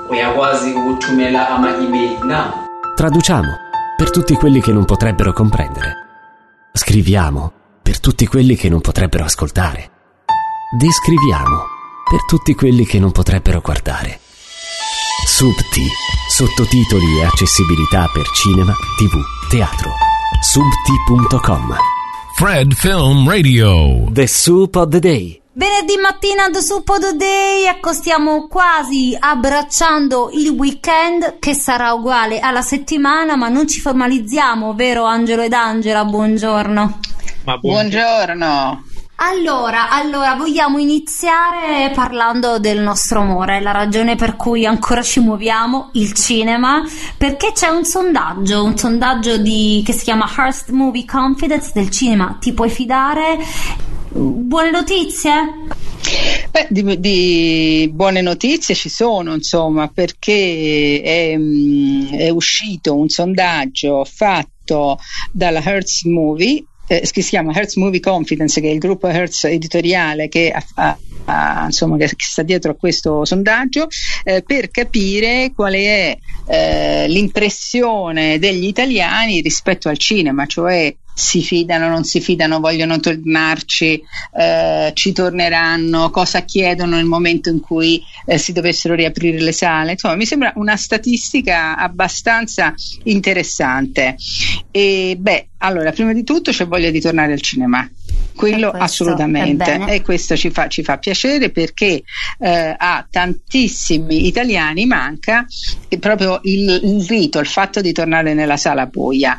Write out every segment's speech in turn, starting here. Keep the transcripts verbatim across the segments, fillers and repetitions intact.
uyakwazi ukuthumela ama-email na. Traduciamo per tutti quelli che non potrebbero comprendere. Scriviamo per tutti quelli che non potrebbero ascoltare. Descriviamo per tutti quelli che non potrebbero guardare. Subti, sottotitoli e accessibilità per cinema, tv, teatro. Subti punto com. Fred Film Radio. The Soup of the Day. Venerdì mattina The Soup of the Day, ecco, stiamo quasi abbracciando il weekend che sarà uguale alla settimana, ma non ci formalizziamo, vero Angelo ed Angela? Buongiorno. Ma buongiorno. Allora, allora, vogliamo iniziare parlando del nostro amore, la ragione per cui ancora ci muoviamo, il cinema, perché c'è un sondaggio, un sondaggio di, che si chiama Hearst Movie Confidence del cinema. Ti puoi fidare? Buone notizie? Beh, di, di buone notizie ci sono, insomma, perché è, è uscito un sondaggio fatto dalla Hearst Movie, Eh, che si chiama Hearst Movie Confidence, che è il gruppo Hearst editoriale che, ha, ha, ha, insomma, che sta dietro a questo sondaggio, eh, per capire qual è eh, l'impressione degli italiani rispetto al cinema, cioè si fidano, non si fidano, vogliono tornarci, eh, ci torneranno, cosa chiedono nel momento in cui eh, si dovessero riaprire le sale. Insomma, mi sembra una statistica abbastanza interessante. E beh, allora, prima di tutto c'è voglia di tornare al cinema. Quello assolutamente, e questo ci fa, ci fa piacere, perché eh, a tantissimi italiani manca proprio il, il rito, il fatto di tornare nella sala buia,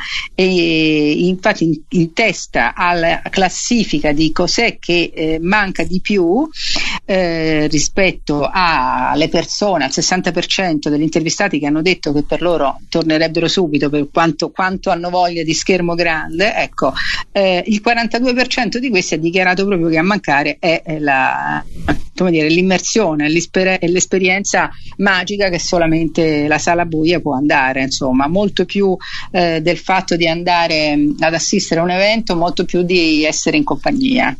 e infatti in, in testa alla classifica di cos'è che eh, manca di più eh, rispetto alle persone, al sessanta per cento degli intervistati che hanno detto che per loro tornerebbero subito per quanto, quanto hanno voglia di schermo grande, ecco, eh, il quarantadue per cento di questi ha dichiarato proprio che a mancare è la, come dire, l'immersione, l'esperienza magica che solamente la sala buia può andare, insomma, molto più eh, del fatto di andare ad assistere a un evento, molto più di essere in compagnia.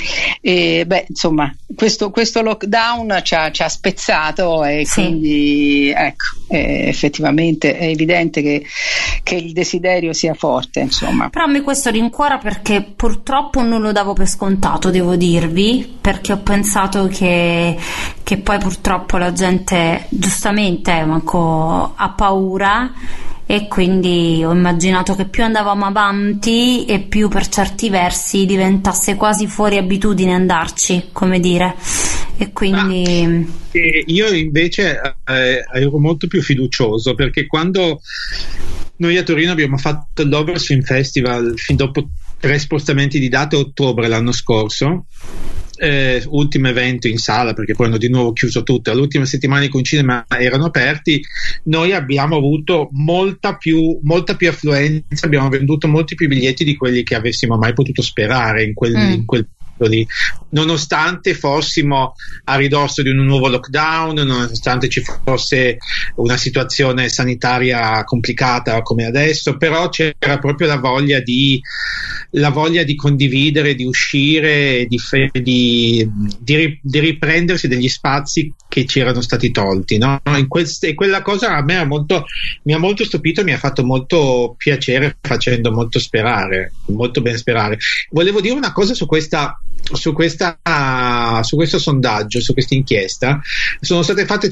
E beh, insomma, questo, questo lockdown ci ha, ci ha spezzato, e sì, quindi ecco, eh, effettivamente è evidente che, che il desiderio sia forte, insomma. Però a me questo rincuora, perché purtroppo non lo davo per scontato, devo dirvi, perché ho pensato che, che poi purtroppo la gente giustamente manco ha paura, e quindi ho immaginato che più andavamo avanti e più per certi versi diventasse quasi fuori abitudine andarci, come dire, e quindi ah, eh, io invece eh, ero molto più fiducioso, perché quando noi a Torino abbiamo fatto l'Overs Film Festival fin dopo tre spostamenti di date a ottobre l'anno scorso, Eh, ultimo evento in sala, perché poi hanno di nuovo chiuso tutto, l'ultima settimana in cui i cinema erano aperti, noi abbiamo avuto molta più, molta più affluenza, abbiamo venduto molti più biglietti di quelli che avessimo mai potuto sperare in quel, mm. in quel lì, nonostante fossimo a ridosso di un nuovo lockdown, nonostante ci fosse una situazione sanitaria complicata come adesso, però c'era proprio la voglia di la voglia di condividere, di uscire, di, di, di, di riprendersi degli spazi che ci erano stati tolti, no? In quel, e quella cosa a me ha molto, mi ha molto stupito, mi ha fatto molto piacere, facendo molto sperare, molto ben sperare. Volevo dire una cosa su questa su questa su questo sondaggio, su questa inchiesta. Sono state fatte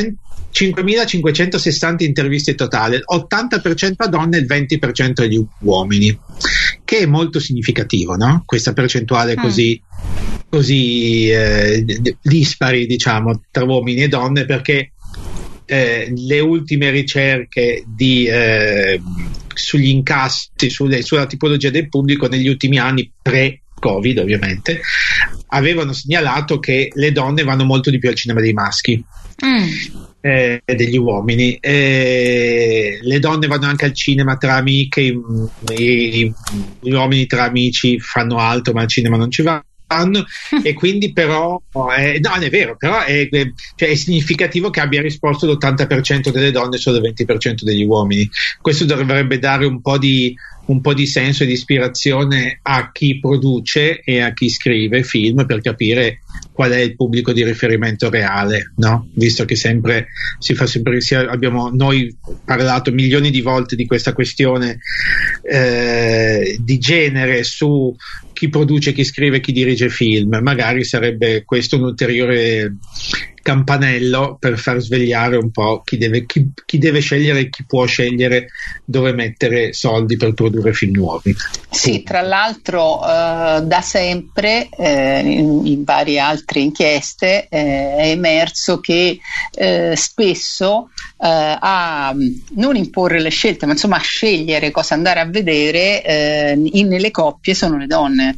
cinquemilacinquecentosessanta interviste totali, ottanta per cento a donne e il venti per cento agli uomini, che è molto significativo, no? Questa percentuale mm. così così eh, dispari, diciamo, tra uomini e donne, perché eh, le ultime ricerche di eh, sugli incassi, sulle, sulla tipologia del pubblico negli ultimi anni, pre Covid ovviamente, avevano segnalato che le donne vanno molto di più al cinema dei maschi mm. eh, degli uomini, eh, le donne vanno anche al cinema tra amiche, i, i, gli uomini tra amici fanno altro, ma al cinema non ci vanno. E quindi però eh, no, non è vero, però è, cioè è significativo che abbia risposto l'ottanta per cento delle donne e solo il venti per cento degli uomini. Questo dovrebbe dare un po' di un po' di senso e di ispirazione a chi produce e a chi scrive film, per capire qual è il pubblico di riferimento reale, no? Visto che sempre si fa sempre, si, abbiamo noi parlato milioni di volte di questa questione eh, di genere su chi produce, chi scrive, chi dirige film. Magari sarebbe questo un ulteriore campanello per far svegliare un po' chi deve, chi, chi deve scegliere e chi può scegliere dove mettere soldi per produrre film nuovi. Sì, tra l'altro eh, da sempre eh, in, in varie altre inchieste eh, è emerso che eh, spesso eh, a non imporre le scelte, ma insomma a scegliere cosa andare a vedere eh, in, nelle coppie sono le donne.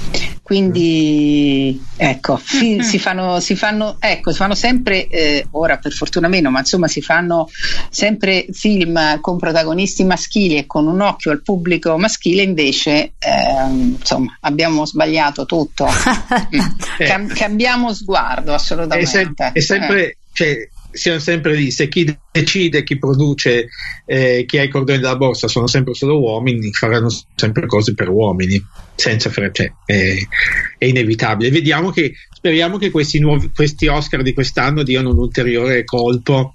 Quindi ecco, fi, si fanno, si fanno, ecco, si fanno sempre, eh, ora per fortuna meno, ma insomma si fanno sempre film con protagonisti maschili e con un occhio al pubblico maschile. Invece eh, insomma abbiamo sbagliato tutto. Cam- cambiamo sguardo assolutamente. È, sem- è sempre, eh. cioè, siamo sempre lì, se chi decide, chi produce, eh, chi ha i cordoni della borsa sono sempre solo uomini, faranno sempre cose per uomini, senza fare, cioè, è, è inevitabile. Vediamo che, speriamo che questi nuovi, questi Oscar di quest'anno diano un ulteriore colpo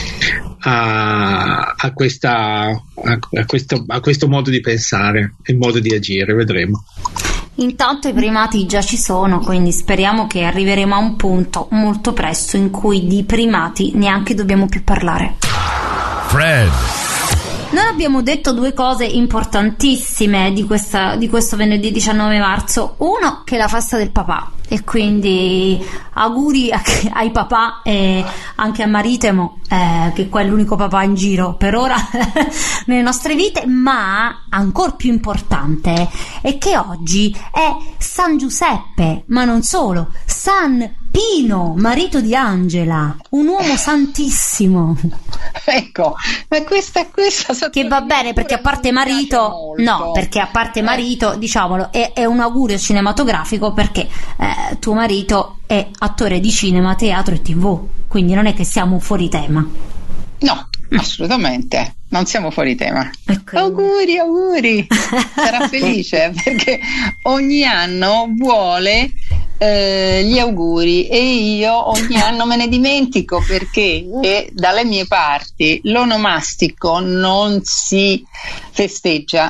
a, a, questa, a, a, questo, a questo modo di pensare e modo di agire, vedremo. Intanto i primati già ci sono, quindi speriamo che arriveremo a un punto molto presto in cui di primati neanche dobbiamo più parlare. Fred. Non abbiamo detto due cose importantissime di, questa, di questo venerdì diciannove marzo. Uno, che è la festa del papà, e quindi auguri a, ai papà e anche a Maritemo, eh, che qua è l'unico papà in giro per ora nelle nostre vite. Ma ancora più importante è che oggi è San Giuseppe, ma non solo, San Pino, marito di Angela, un uomo santissimo. Ecco, ma questa, questa che va bene, perché a parte marito, no, perché a parte marito, diciamolo, è, è un augurio cinematografico, perché eh, tuo marito è attore di cinema, teatro e tivù, quindi non è che siamo fuori tema. No, assolutamente, non siamo fuori tema. Ecco. Auguri, auguri. Sarà felice perché ogni anno vuole eh, gli auguri e io ogni anno me ne dimentico, perché eh, dalle mie parti l'onomastico non si festeggia.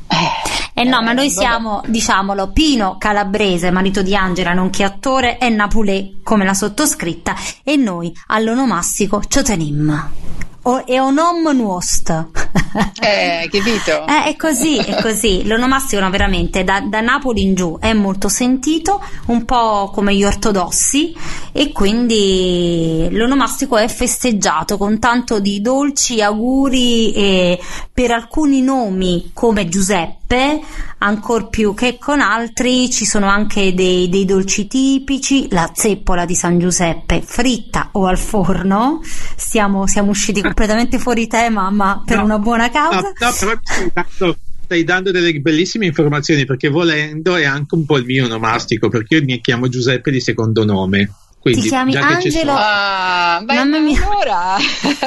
Eh no, ma noi siamo, diciamolo, Pino Calabrese, marito di Angela, nonché attore, e Napulè come la sottoscritta, e noi all'onomastico Ciotenim. O, è un om nuost. Eh, capito? Eh, è così, è così. L'onomastico, no, veramente da, da Napoli in giù è molto sentito, un po' come gli ortodossi, e quindi l'onomastico è festeggiato con tanto di dolci auguri, e per alcuni nomi come Giuseppe, ancor più che con altri, ci sono anche dei, dei dolci tipici, la zeppola di San Giuseppe fritta o al forno. Siamo, siamo usciti completamente fuori tema, ma per no, una buona causa. No, no, però stai dando, stai dando delle bellissime informazioni, perché volendo è anche un po' il mio onomastico, perché io mi chiamo Giuseppe di secondo nome. Quindi, ti chiami già Angelo? Che ah, beh, mamma mia, allora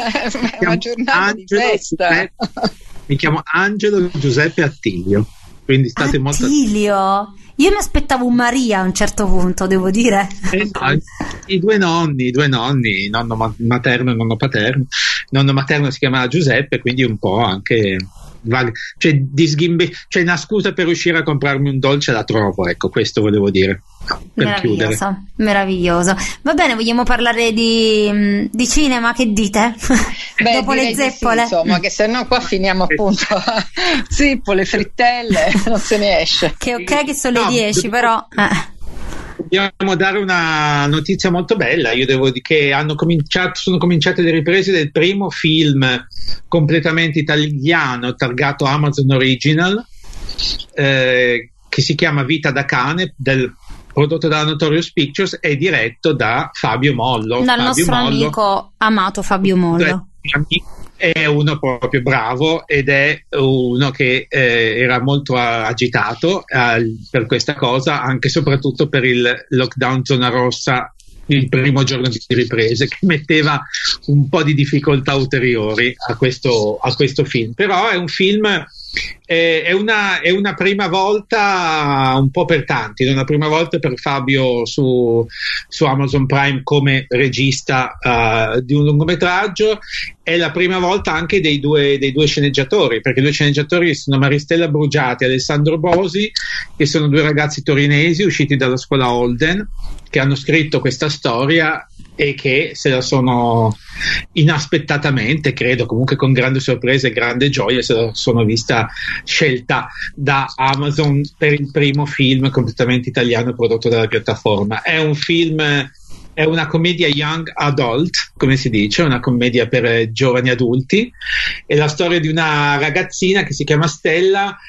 è una giornata Angelo, di festa. Giuseppe, mi chiamo Angelo Giuseppe Attilio, quindi state molto Attilio. Io mi aspettavo un Maria a un certo punto, devo dire. Eh, no, i due nonni, i due nonni, nonno materno e nonno paterno. Nonno materno si chiamava Giuseppe, quindi un po' anche cioè, di sghimbe, cioè una scusa per riuscire a comprarmi un dolce la trovo, ecco, questo volevo dire, per meraviglioso, chiudere. Meraviglioso. Va bene, vogliamo parlare di, di cinema, che dite? Beh, dopo le zeppole, sì, insomma, che se no qua finiamo appunto zeppole, frittelle, non se ne esce. Che ok che sono le no, dieci, però eh. Dobbiamo dare una notizia molto bella. Io devo dire che hanno cominciato, sono cominciate le riprese del primo film completamente italiano targato Amazon Original, eh, che si chiama Vita da cane, del, prodotto dalla Notorious Pictures e diretto da Fabio Mollo. Dal Fabio nostro Mollo, amico amato Fabio Mollo. È uno proprio bravo, ed è uno che eh, era molto agitato eh, per questa cosa, anche e soprattutto per il lockdown zona rossa il primo giorno di riprese, che metteva un po' di difficoltà ulteriori a questo, a questo film. Però è un film eh, è, una, è una prima volta un po' per tanti, è una prima volta per Fabio su, su Amazon Prime come regista uh, di un lungometraggio, è la prima volta anche dei due, dei due sceneggiatori, perché i due sceneggiatori sono Maristella Brugiati e Alessandro Bosi, che sono due ragazzi torinesi usciti dalla scuola Holden, che hanno scritto questa storia e che se la sono inaspettatamente, credo comunque con grande sorpresa e grande gioia, se la sono vista scelta da Amazon per il primo film completamente italiano prodotto dalla piattaforma. È un film, è una commedia young adult, come si dice, una commedia per giovani adulti. È la storia di una ragazzina che si chiama Stella,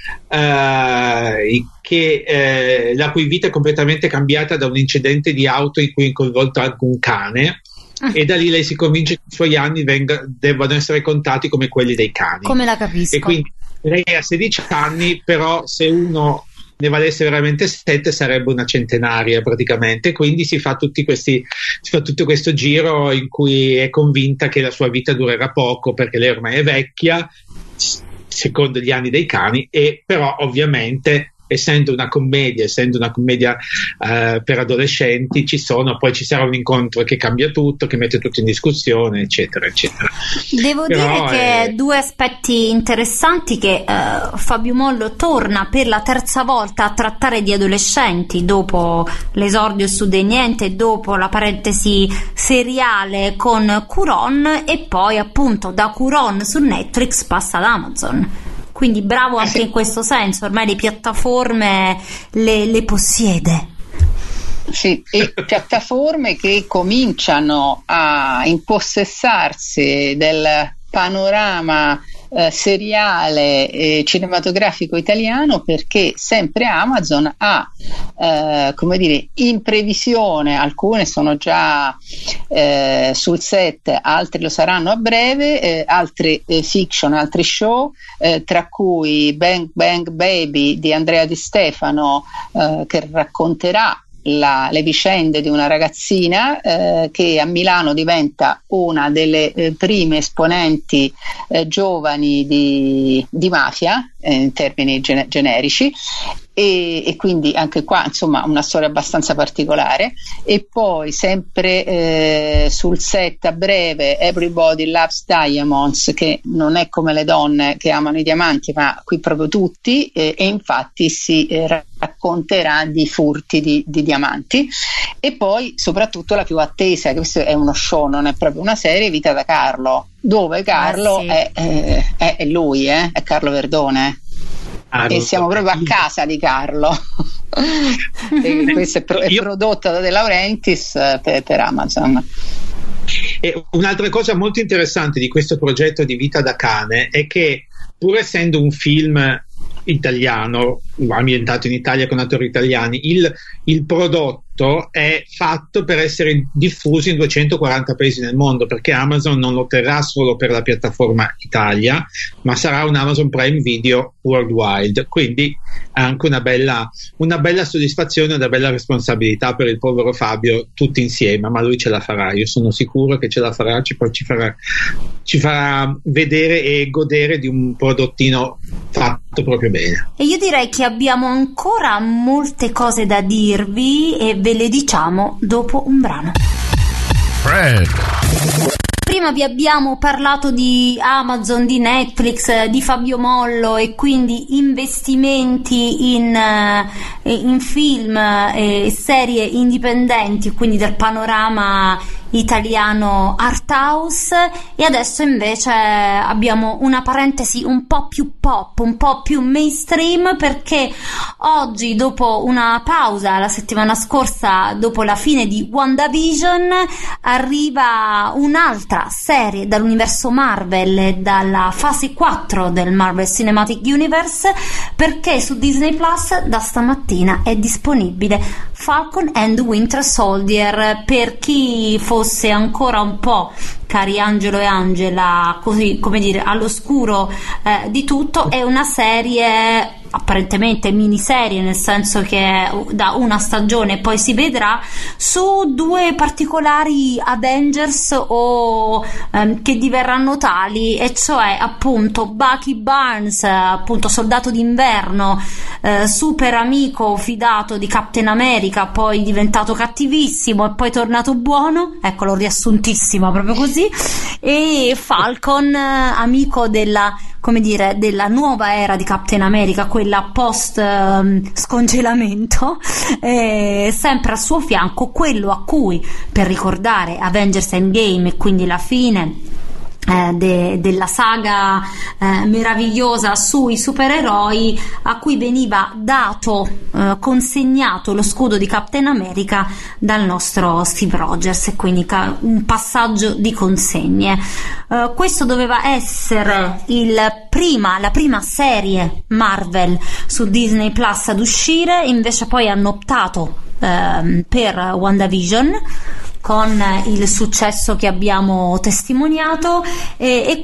eh, che, eh, la cui vita è completamente cambiata da un incidente di auto in cui è coinvolto anche un cane. Ah. E da lì lei si convince che i suoi anni venga, debbano essere contati come quelli dei cani. Come la capisco. E quindi lei ha sedici anni, però se uno ne valesse veramente sette sarebbe una centenaria praticamente, quindi si fa tutti questi si fa tutto questo giro in cui è convinta che la sua vita durerà poco perché lei ormai è vecchia secondo gli anni dei cani, e però ovviamente essendo una commedia, essendo una commedia uh, per adolescenti, ci sono, poi ci sarà un incontro che cambia tutto, che mette tutto in discussione, eccetera, eccetera. Devo Però dire che è... due aspetti interessanti che uh, Fabio Mollo torna per la terza volta a trattare di adolescenti dopo l'esordio su Dei Niente, dopo la parentesi seriale con Curon, e poi appunto da Curon su Netflix passa ad Amazon. Quindi bravo anche in questo senso, ormai le piattaforme le, le possiede. Sì, e piattaforme che cominciano a impossessarsi del panorama eh, seriale e cinematografico italiano, perché sempre Amazon ha eh, come dire, in previsione, alcune sono già eh, sul set, altri lo saranno a breve, eh, altri eh, fiction, altri show, eh, tra cui Bang Bang Baby di Andrea Di Stefano, eh, che racconterà La, le vicende di una ragazzina eh, che a Milano diventa una delle eh, prime esponenti eh, giovani di, di mafia eh, in termini gen- generici e, e quindi anche qua insomma una storia abbastanza particolare. E poi sempre eh, sul set a breve Everybody Loves Diamonds, che non è come le donne che amano i diamanti, ma qui proprio tutti, eh, e infatti si eh, racconterà di furti di, di diamanti. E poi soprattutto la più attesa, che questo è uno show, non è proprio una serie, Vita da Carlo, dove Carlo ah, sì. è, è, è lui, eh? È Carlo Verdone. Ah, e siamo so. proprio a casa di Carlo. E questo è, pro- è prodotto da De Laurentiis per, per Amazon. E un'altra cosa molto interessante di questo progetto di Vita da cane è che, pur essendo un film italiano, ambientato in Italia con attori italiani, il, il prodotto è fatto per essere diffuso in duecentoquaranta paesi nel mondo, perché Amazon non lo terrà solo per la piattaforma Italia, ma sarà un Amazon Prime Video worldwide, quindi anche una bella, una bella soddisfazione, una bella responsabilità per il povero Fabio, tutti insieme, ma lui ce la farà, io sono sicuro che ce la farà, ci, ci farà, ci farà vedere e godere di un prodottino fatto proprio bene. E io direi che abbiamo ancora molte cose da dirvi e ve le diciamo dopo un brano. Fred. Prima vi abbiamo parlato di Amazon, di Netflix, di Fabio Mollo e quindi investimenti in, in film e serie indipendenti, quindi del panorama italiano art house. E adesso invece abbiamo una parentesi un po' più pop, un po' più mainstream, perché oggi, dopo una pausa la settimana scorsa, dopo la fine di WandaVision, arriva un'altra serie dall'universo Marvel e dalla fase quattro del Marvel Cinematic Universe, perché su Disney Plus da stamattina è disponibile Falcon and the Winter Soldier. Per chi fosse ancora un po', cari Angelo e Angela, così come dire all'oscuro eh, di tutto, è una serie apparentemente miniserie, nel senso che è da una stagione e poi si vedrà, su due particolari Avengers o ehm, che diverranno tali, e cioè appunto Bucky Barnes, appunto soldato d'inverno, eh, super amico fidato di Captain America, poi diventato cattivissimo e poi tornato buono, ecco, l'ho riassuntissima proprio così, e Falcon, amico della, come dire, della nuova era di Captain America, quella post um, scongelamento, eh, sempre al suo fianco, quello a cui, per ricordare Avengers Endgame e quindi la fine Eh, de, della saga eh, meravigliosa sui supereroi, a cui veniva dato, eh, consegnato lo scudo di Captain America dal nostro Steve Rogers, e quindi ca- un passaggio di consegne. Eh, questo doveva essere il prima, la prima serie Marvel su Disney Plus ad uscire, invece poi hanno optato eh, per WandaVision, con il successo che abbiamo testimoniato, e, e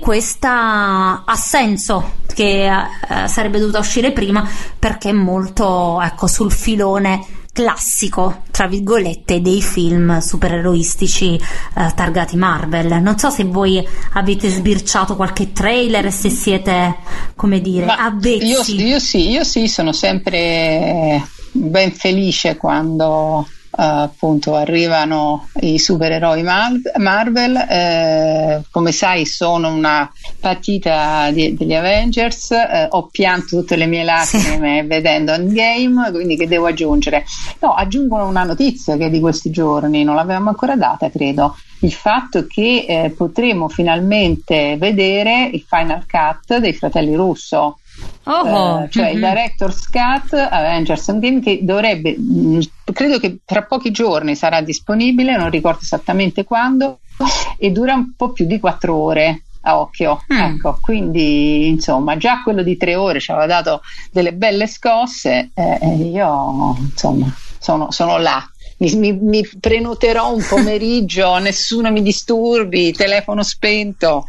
questa ha senso che eh, sarebbe dovuta uscire prima, perché è molto, ecco, sul filone classico, tra virgolette, dei film supereroistici eh, targati Marvel. Non so se voi avete sbirciato qualche trailer, se siete, come dire, Ma avvezzi. Io, io sì, io sì, sono sempre ben felice quando Uh, appunto arrivano i supereroi Mar- Marvel. Eh, come sai, sono una patita di, degli Avengers, eh, ho pianto tutte le mie lacrime sì. vedendo Endgame, quindi che devo aggiungere? No, aggiungo una notizia che è di questi giorni, non l'avevamo ancora data, credo, il fatto che eh, potremo finalmente vedere il Final Cut dei fratelli Russo. Oh, uh, cioè mm-hmm. il Director's Cut Avengers Endgame, che dovrebbe, mh, credo che tra pochi giorni sarà disponibile, non ricordo esattamente quando, e dura un po' più di quattro ore a occhio, mm. ecco, quindi insomma già quello di tre ore ci aveva dato delle belle scosse, eh, e io insomma sono, sono là. Mi, mi, mi prenoterò un pomeriggio, nessuno mi disturbi, telefono spento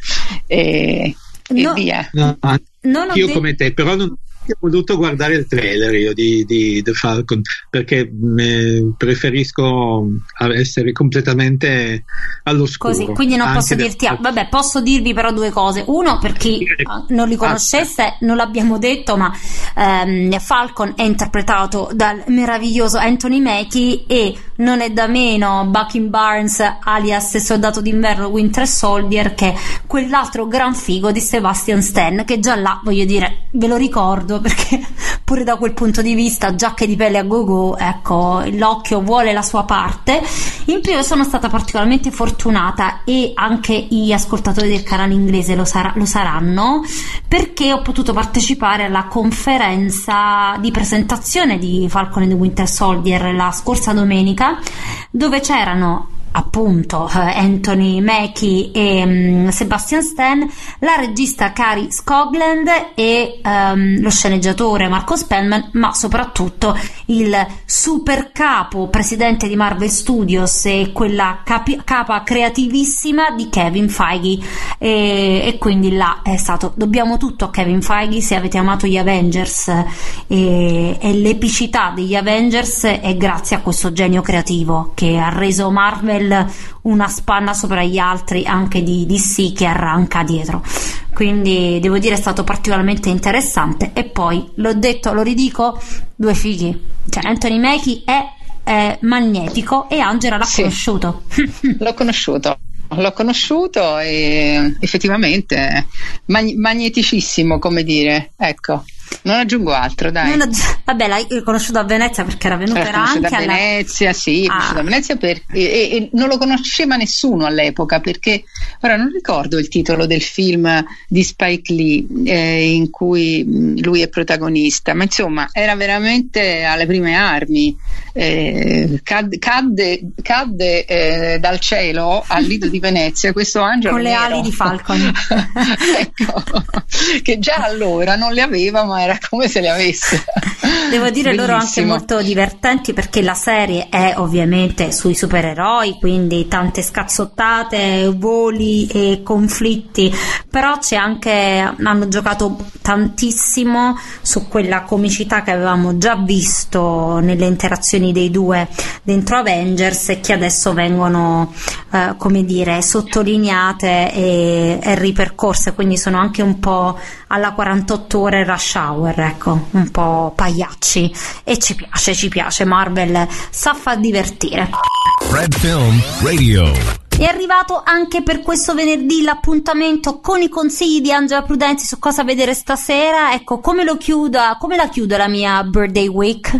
e, e no. via. No, Non io de- come te, però non ho voluto guardare il trailer io di, di The Falcon, perché me preferisco essere completamente all'oscuro. Così, quindi non posso dirti ah, vabbè, posso dirvi però due cose. Uno, per chi non li conoscesse, non l'abbiamo detto, ma ehm, Falcon è interpretato dal meraviglioso Anthony Mackie, e non è da meno Bucky Barnes alias Soldato d'inverno Winter Soldier, che è quell'altro gran figo di Sebastian Stan, che già là, voglio dire, ve lo ricordo, perché pure da quel punto di vista, giacche di pelle a go-go, ecco, l'occhio vuole la sua parte. In più sono stata particolarmente fortunata, e anche gli ascoltatori del canale inglese lo, sarà, lo saranno, perché ho potuto partecipare alla conferenza di presentazione di Falcon and the Winter Soldier la scorsa domenica, dove c'erano appunto Anthony Mackie e um, Sebastian Stan, la regista Kari Skogland e um, lo sceneggiatore Marco Spellman, ma soprattutto il super capo presidente di Marvel Studios e quella capi- capa creativissima di Kevin Feige, e, e quindi là è stato dobbiamo tutto a Kevin Feige. Se avete amato gli Avengers e, e l'epicità degli Avengers, è grazie a questo genio creativo che ha reso Marvel una spanna sopra gli altri, anche di D C, che arranca dietro. Quindi devo dire è stato particolarmente interessante. E poi l'ho detto, lo ridico, due fighi, cioè Anthony Mackie è, è magnetico, e Angela l'ha sì. conosciuto l'ho conosciuto L'ho conosciuto e effettivamente mag- magneticissimo, come dire, ecco. Non aggiungo altro, dai. Non aggi- Vabbè, l'hai conosciuto a Venezia perché era venuto, era era anche a Venezia, alla... sì, ah. a Venezia per... e, e, e non lo conosceva nessuno all'epoca, perché ora non ricordo il titolo del film di Spike Lee eh, in cui lui è protagonista, ma insomma era veramente alle prime armi, eh, cadde, cadde, cadde eh, dal cielo al Lido di Venezia questo angelo con le nero. ali di Falcon ecco, che già allora non le aveva, ma no, era come se le avesse. Devo dire Bellissimo. Loro anche molto divertenti, perché la serie è ovviamente sui supereroi, quindi tante scazzottate, voli e conflitti, però c'è anche, hanno giocato tantissimo su quella comicità che avevamo già visto nelle interazioni dei due dentro Avengers e che adesso vengono eh, come dire sottolineate e, e ripercorse, quindi sono anche un po' alla quarantotto ore rush hour, ecco, un po' pagliacci, e ci piace, ci piace, Marvel sa far divertire. Fred Film Radio. È arrivato anche per questo venerdì l'appuntamento con i consigli di Angela Prudenti su cosa vedere stasera. Ecco, come lo chiudo, come la chiudo la mia birthday week?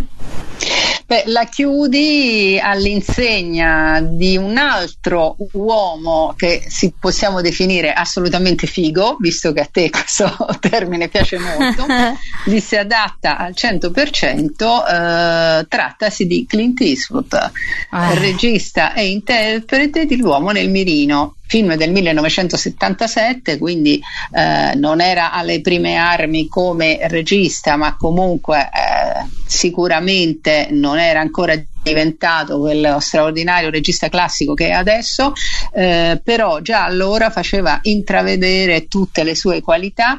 Beh, la chiudi all'insegna di un altro uomo che si possiamo definire assolutamente figo, visto che a te questo termine piace molto, gli si adatta al cento per cento, eh, trattasi di Clint Eastwood, eh. regista e interprete di L'uomo nel mirino, film del millenovecentosettantasette, quindi eh, non era alle prime armi come regista, ma comunque eh, sicuramente non era ancora diventato quello straordinario regista classico che è adesso, eh, però già allora faceva intravedere tutte le sue qualità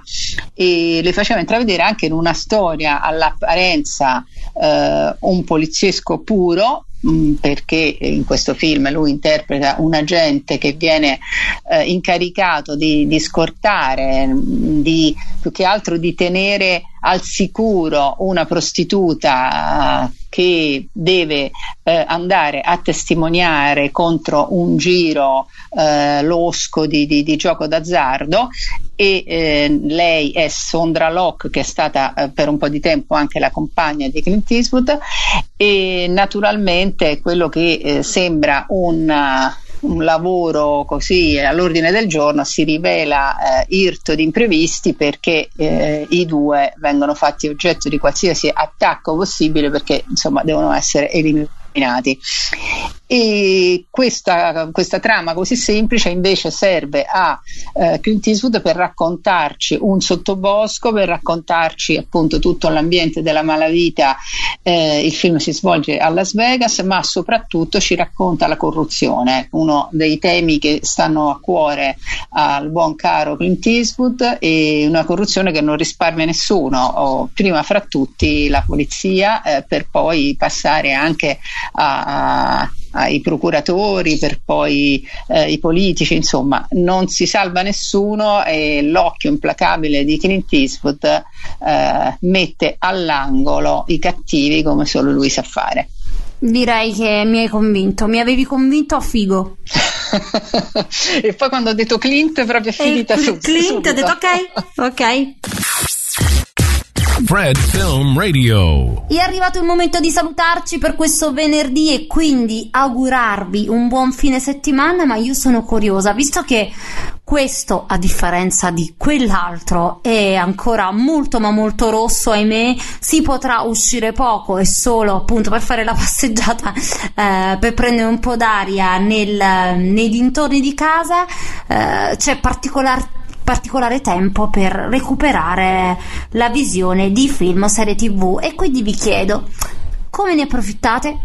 e le faceva intravedere anche in una storia all'apparenza eh, un poliziesco puro, perché in questo film lui interpreta un agente che viene eh, incaricato di, di scortare, di, più che altro di tenere al sicuro una prostituta eh, che deve eh, andare a testimoniare contro un giro eh, losco di, di, di gioco d'azzardo, e eh, lei è Sondra Locke, che è stata eh, per un po' di tempo anche la compagna di Clint Eastwood, e naturalmente quello che eh, sembra un, uh, un lavoro così all'ordine del giorno si rivela eh, irto di imprevisti, perché eh, i due vengono fatti oggetto di qualsiasi attacco possibile, perché insomma devono essere eliminati. E questa, questa trama così semplice invece serve a eh, Clint Eastwood per raccontarci un sottobosco, per raccontarci appunto tutto l'ambiente della malavita. Eh, il film si svolge a Las Vegas, ma soprattutto ci racconta la corruzione, uno dei temi che stanno a cuore al buon caro Clint Eastwood, e una corruzione che non risparmia nessuno, o prima fra tutti la polizia, eh, per poi passare anche a, a ai procuratori, per poi eh, i politici, insomma non si salva nessuno, e l'occhio implacabile di Clint Eastwood eh, mette all'angolo i cattivi come solo lui sa fare. Direi che mi hai convinto, mi avevi convinto a figo. E poi quando ho detto Clint proprio è finita e subito. Clint subito. ho detto ok, ok. Fred Film Radio. È arrivato il momento di salutarci per questo venerdì e quindi augurarvi un buon fine settimana, ma io sono curiosa, visto che questo, a differenza di quell'altro, è ancora molto ma molto rosso, ahimè, si potrà uscire poco e solo appunto per fare la passeggiata, eh, per prendere un po' d'aria nel, nei dintorni di casa. Eh, c'è particolar particolare tempo per recuperare la visione di film o serie tv, e quindi vi chiedo come ne approfittate?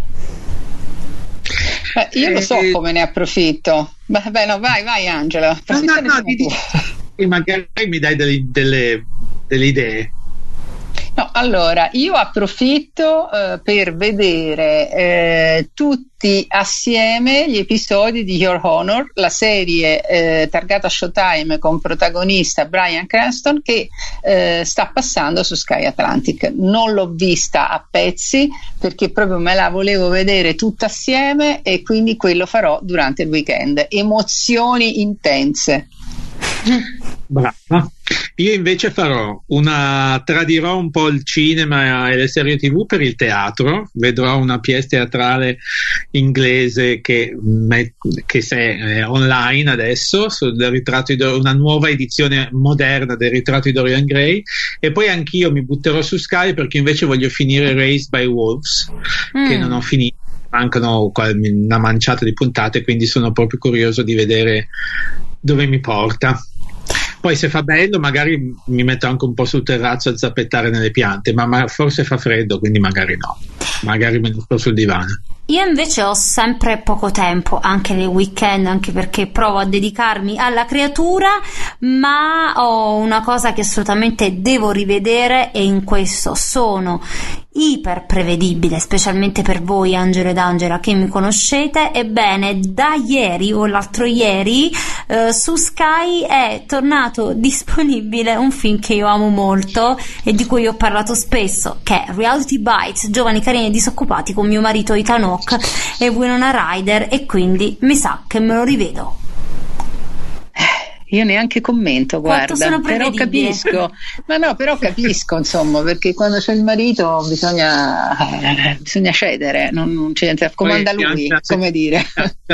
Beh, io lo so eh, come ne approfitto. Beh, no, vai, vai Angela. No, no, no, di, di, magari mi dai delle, delle, delle idee. No, allora, io approfitto eh, per vedere eh, tutti assieme gli episodi di Your Honor, la serie eh, targata Showtime con protagonista Bryan Cranston, che eh, sta passando su Sky Atlantic. Non l'ho vista a pezzi perché proprio me la volevo vedere tutta assieme, e quindi quello farò durante il weekend. Emozioni intense. Brava. Io invece farò una tradirò un po' il cinema e le serie tv per il teatro. Vedrò una pièce teatrale inglese che, che è online adesso, del ritratto di, una nuova edizione moderna del ritratto di Dorian Gray, e poi anch'io mi butterò su Sky perché invece voglio finire Raised by Wolves, mm. che non ho finito. Mancano una manciata di puntate, quindi sono proprio curioso di vedere dove mi porta. Poi se fa bello magari mi metto anche un po' sul terrazzo a zappettare nelle piante, ma, ma forse fa freddo, quindi magari no, magari me ne sto sul divano. Io invece ho sempre poco tempo, anche nei weekend, anche perché provo a dedicarmi alla creatura, ma ho una cosa che assolutamente devo rivedere, e in questo sono iper prevedibile, specialmente per voi Angelo ed Angela che mi conoscete. Ebbene, da ieri o l'altro ieri eh, su Sky è tornato disponibile un film che io amo molto e di cui ho parlato spesso, che è Reality Bites, giovani carini e disoccupati, con mio marito Ethan Hawke e Winona Ryder, e quindi mi sa che me lo rivedo. Io neanche commento, guarda, però capisco, ma no, però capisco, insomma, perché quando c'è il marito bisogna, eh, bisogna cedere, non, non c'è niente, comanda lui, come dire.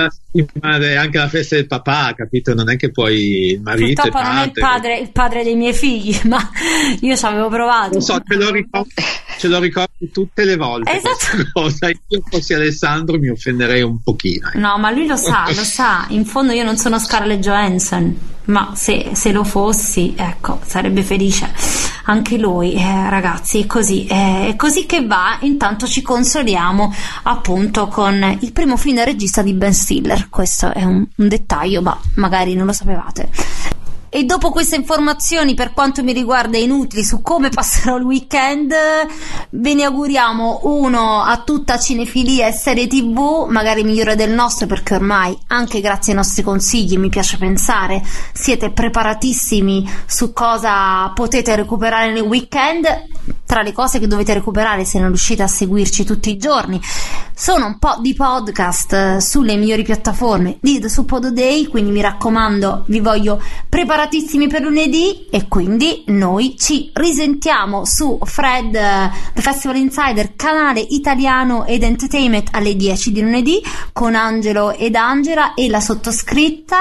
Anche la festa del papà, capito? Non è che poi il marito purtroppo non è il padre, il padre dei miei figli, ma io ci avevo provato. Non so, ce lo ricordo, ce lo ricordo tutte le volte. Esatto. Cosa. Io fossi Alessandro mi offenderei un pochino. Eh. No, ma lui lo sa, lo sa. In fondo io non sono Scarlett Johansson, ma se, se lo fossi, ecco, sarebbe felice anche lui. Eh, ragazzi, è così, è così che va. Intanto ci consoliamo appunto con il primo film da regista di Ben Stiller. Questo è un, un dettaglio, ma magari non lo sapevate. E dopo queste informazioni, per quanto mi riguarda inutili, su come passerò il weekend, ve ne auguriamo uno a tutta cinefilia e serie tv, magari migliore del nostro, perché ormai anche grazie ai nostri consigli, mi piace pensare, siete preparatissimi su cosa potete recuperare nel weekend. Tra le cose che dovete recuperare, se non riuscite a seguirci tutti i giorni, sono un po' di podcast sulle migliori piattaforme di The Suppodo Day, quindi mi raccomando, vi voglio preparatissimi per lunedì, e quindi noi ci risentiamo su Fred, The Festival Insider, canale italiano ed entertainment, alle dieci di lunedì, con Angelo ed Angela e la sottoscritta.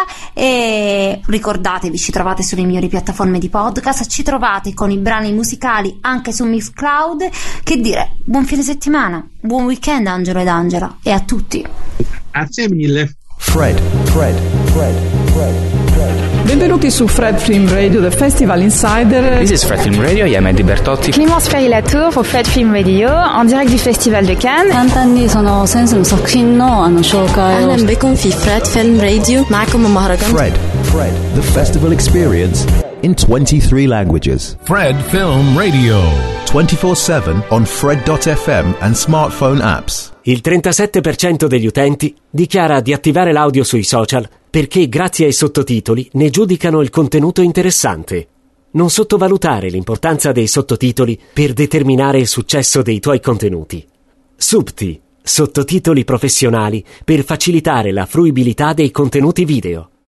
E ricordatevi, ci trovate sulle migliori piattaforme di podcast, ci trovate con i brani musicali anche su Mixcloud. Che dire, buon fine settimana, buon weekend Angelo ed Angela, e a tutti. Grazie mille. Fred, Fred, Fred, Fred, Fred. Benvenuti su Fred Film Radio, The Festival Insider. This is Fred Film Radio, io Eddie Bertotti. Clémence Ferry-Latour pour Fred Film Radio, en direct du Festival de Cannes. 簡単にその先生の作品のあの紹介を。 أهلا بكم في Fred Film Radio. معكم مهرجان Fred, Fred, the festival experience in twenty-three languages. Fred Film Radio. twenty-four seven on Fred dot f m and smartphone apps. Il trentasette per cento degli utenti dichiara di attivare l'audio sui social perché grazie ai sottotitoli ne giudicano il contenuto interessante. Non sottovalutare l'importanza dei sottotitoli per determinare il successo dei tuoi contenuti. Subti, sottotitoli professionali per facilitare la fruibilità dei contenuti video.